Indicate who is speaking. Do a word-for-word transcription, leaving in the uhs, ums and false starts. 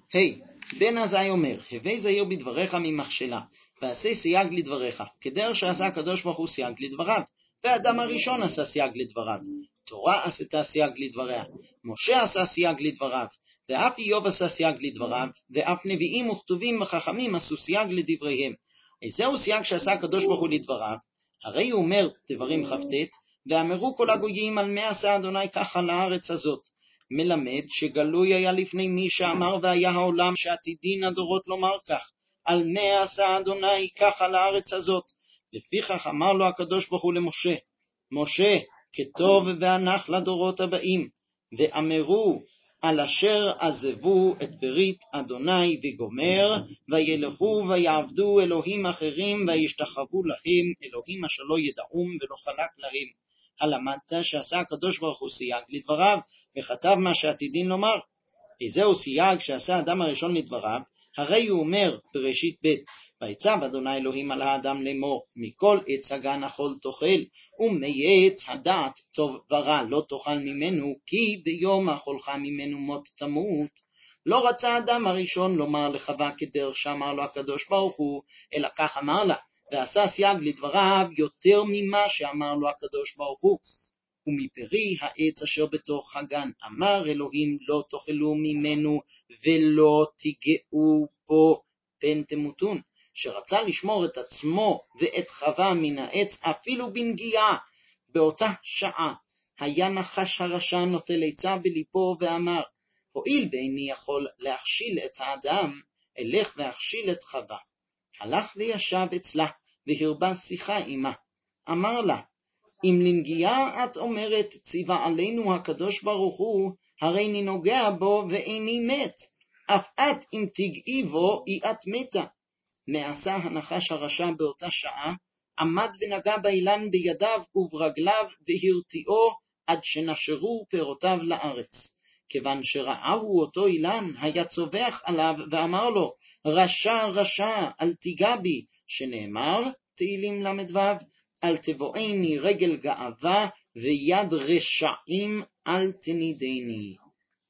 Speaker 1: היי, בן עזאי אומר, הווי זהיר בדבריך ממכשלה, ועשה סייג לדבריך, כדרך שעשה הקדוש ברוך הוא סייג לדבריו, והאדם הראשון עשה סייג לדבריו, תורה עשתה סייג לדבריה, משה עשה סייג לדבריו, ואף איוב עשה סייג לדבריו, ואף נביאים וכתובים וחכמים עשו סייג לדבריהם. איזהו סייג שעשה הקדוש ברוך הוא לדבריו? הרי הוא אומר דברים כ"ט, ואמרו כל הגויים על מה עשה אדוני ככה לארץ הזאת. מלמד שגלוי היה לפני מי שאמר והיה העולם שעתידין הדורות לומר כך, על מה עשה אדוני ככה לארץ הזאת. לפיכך אמר לו הקדוש ברוך הוא למשה, משה, כתוב ואנח לדורות הבאים, ואמרו על אשר עזבו את ברית אדוני וגומר, וילכו ויעבדו אלוהים אחרים וישתחוו להם, אלוהים אשר לא ידעום ולא חלק להם. הלמדת שעשה הקדוש ברוך הוא סייג לדבריו, וכתב מה שעתידין לומר. איזהו סייג שעשה האדם הראשון לדבריו? הרי הוא אומר בראשית ב', ויצב אדוני אלוהים על האדם לאמור, מכל עץ הגן אכול תאכל, ומעץ הדעת טוב ורע לא תאכל ממנו, כי ביום אכולך ממנו מות תמות. לא רצה האדם הראשון לומר לחווה כדרך שאמר לו הקדוש ברוך הוא, אלא כך אמר לה, ועשה סייג לדבריו יותר ממה שאמר לו הקדוש ברוך הוא. ומפרי העץ אשר בתוך הגן אמר אלוהים לא תאכלו ממנו ולא תיגעו בו פן תמותון, שרצה לשמור את עצמו ואת חווה מן העץ אפילו בנגיעה. באותה שעה היה נחש הרשע נוטל עצה בליבו ואמר, הואיל ואיני יכול להכשיל את האדם, אלך והכשיל את חווה. הלך וישב אצלה והרבה שיחה עמה. אמר לה, אם לנגיעה את אומרת ציווה עלינו הקדוש ברוך הוא, הרי אני נוגע בו ואיני מת, אף את אם תגעי בו היא את מתה. מעשה הנחש הרשע באותה שעה, עמד ונגע באילן בידיו וברגליו והרתיעו עד שנשרו פירותיו לארץ. כיוון שראהו אותו אילן, היה צובח עליו ואמר לו, רשע רשע אל תיגע בי, שנאמר תהילים למדו, אל תבואני רגל גאווה ויד רשעים אל תנידני.